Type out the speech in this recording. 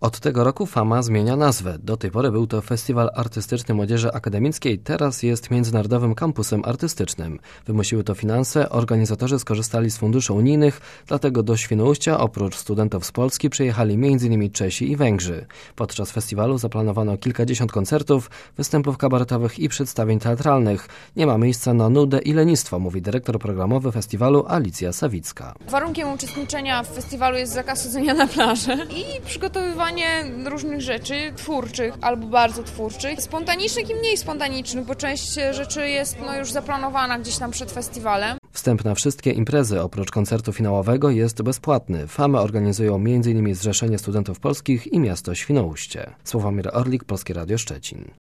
Od tego roku Fama zmienia nazwę. Do tej pory był to Festiwal Artystyczny Młodzieży Akademickiej, teraz jest Międzynarodowym Kampusem Artystycznym. Wymusiły to finanse, organizatorzy skorzystali z funduszy unijnych, dlatego do Świnoujścia oprócz studentów z Polski przyjechali m.in. Czesi i Węgrzy. Podczas festiwalu zaplanowano kilkadziesiąt koncertów, występów kabaretowych i przedstawień teatralnych. Nie ma miejsca na nudę i lenistwo, mówi dyrektor programowy festiwalu Alicja Sawicka. Warunkiem uczestniczenia w festiwalu jest zakaz chodzenia na plażę i przygotowywanie różnych rzeczy twórczych albo bardzo twórczych, spontanicznych i mniej spontanicznych, bo część rzeczy jest już zaplanowana gdzieś tam przed festiwalem. Wstęp na wszystkie imprezy oprócz koncertu finałowego jest bezpłatny. Famę organizują m.in. Zrzeszenie Studentów Polskich i miasto Świnoujście. Sławomir Orlik, Polskie Radio Szczecin.